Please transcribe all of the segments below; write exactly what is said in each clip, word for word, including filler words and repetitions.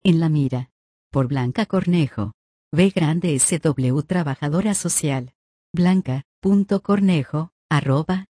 En la mira. Por Blanca Cornejo. B grande S W trabajadora social. Blanca.cornejo, arroba,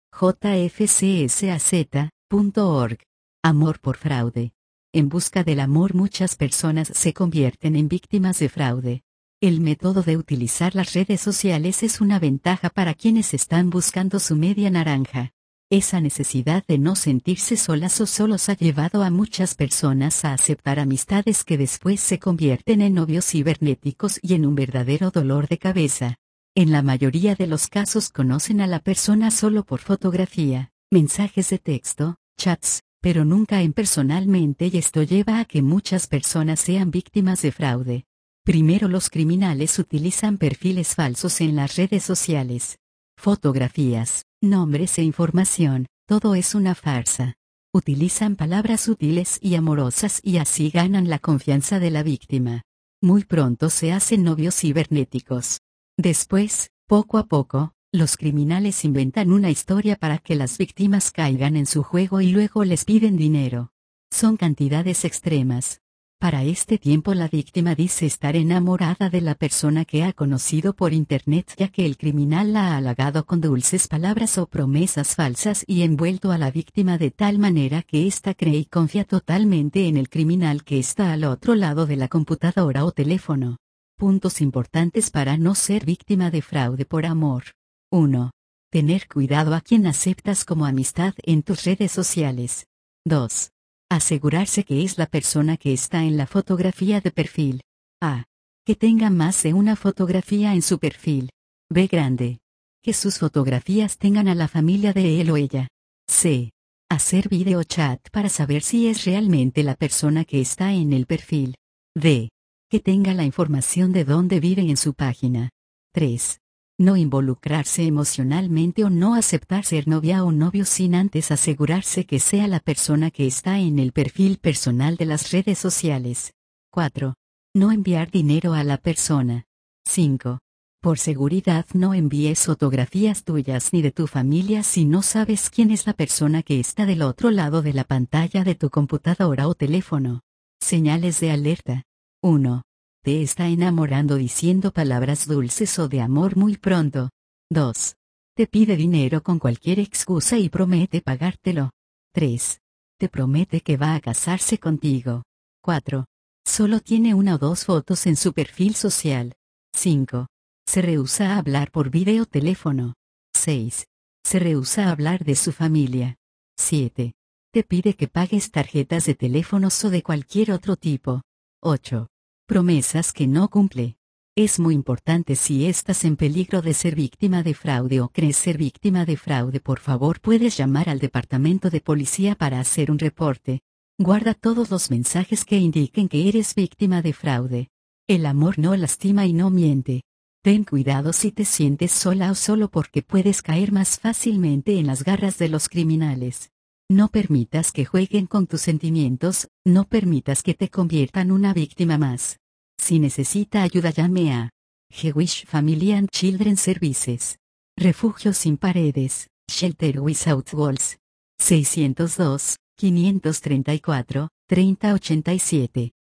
jfcsaz punto org. Amor por fraude. En busca del amor muchas personas se convierten en víctimas de fraude. El método de utilizar las redes sociales es una ventaja para quienes están buscando su media naranja. Esa necesidad de no sentirse solas o solos ha llevado a muchas personas a aceptar amistades que después se convierten en novios cibernéticos y en un verdadero dolor de cabeza. En la mayoría de los casos conocen a la persona solo por fotografía, mensajes de texto, chats, pero nunca en personalmente, y esto lleva a que muchas personas sean víctimas de fraude. Primero, los criminales utilizan perfiles falsos en las redes sociales. Fotografías, nombres e información, todo es una farsa. Utilizan palabras sutiles y amorosas y así ganan la confianza de la víctima. Muy pronto se hacen novios cibernéticos. Después, poco a poco, los criminales inventan una historia para que las víctimas caigan en su juego y luego les piden dinero. Son cantidades extremas. Para este tiempo la víctima dice estar enamorada de la persona que ha conocido por internet, ya que el criminal la ha halagado con dulces palabras o promesas falsas y envuelto a la víctima de tal manera que ésta cree y confía totalmente en el criminal que está al otro lado de la computadora o teléfono. Puntos importantes para no ser víctima de fraude por amor. uno. Tener cuidado a quien aceptas como amistad en tus redes sociales. dos. Asegurarse que es la persona que está en la fotografía de perfil. A. Que tenga más de una fotografía en su perfil. B grande. Que sus fotografías tengan a la familia de él o ella. C. Hacer video chat para saber si es realmente la persona que está en el perfil. D. Que tenga la información de dónde vive en su página. tres. No involucrarse emocionalmente o no aceptar ser novia o novio sin antes asegurarse que sea la persona que está en el perfil personal de las redes sociales. cuatro. No enviar dinero a la persona. cinco. Por seguridad no envíes fotografías tuyas ni de tu familia si no sabes quién es la persona que está del otro lado de la pantalla de tu computadora o teléfono. Señales de alerta. uno. Te está enamorando diciendo palabras dulces o de amor muy pronto. dos. Te pide dinero con cualquier excusa y promete pagártelo. tres. Te promete que va a casarse contigo. cuatro. Solo tiene una o dos fotos en su perfil social. cinco. Se rehúsa a hablar por video teléfono. seis. Se rehúsa a hablar de su familia. siete. Te pide que pagues tarjetas de teléfonos o de cualquier otro tipo. ocho. Promesas que no cumple. Es muy importante si estás en peligro de ser víctima de fraude o crees ser víctima de fraude, por favor puedes llamar al departamento de policía para hacer un reporte. Guarda todos los mensajes que indiquen que eres víctima de fraude. El amor no lastima y no miente. Ten cuidado si te sientes sola o solo porque puedes caer más fácilmente en las garras de los criminales. No permitas que jueguen con tus sentimientos, no permitas que te conviertan una víctima más. Si necesita ayuda llame a Jewish Family and Children Services. Refugio sin paredes, Shelter Without Walls. seiscientos dos, quinientos treinta y cuatro, treinta ochenta y siete.